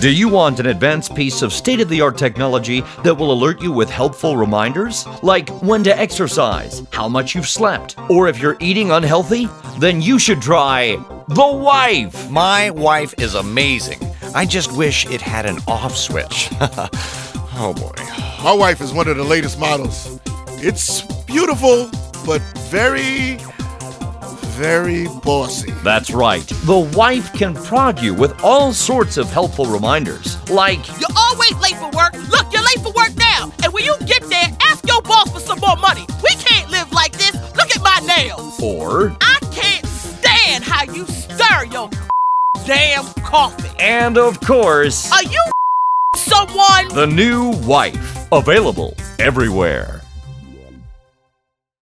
Do you want an advanced piece of state-of-the-art technology that will alert you with helpful reminders? Like when to exercise, how much you've slept, or if you're eating unhealthy? Then you should try The Wife! My wife is amazing. I just wish it had an off switch. Oh boy. My wife is one of the latest models. It's beautiful, but very bossy. That's right. The Wife can prod you with all sorts of helpful reminders, like, You're always late for work. Look, you're late for work now. And when you get there, ask your boss for some more money. We can't live like this. Look at my nails. or, I can't stand how you stir your damn coffee. and of course, Are you someone? the new Wife. Available everywhere.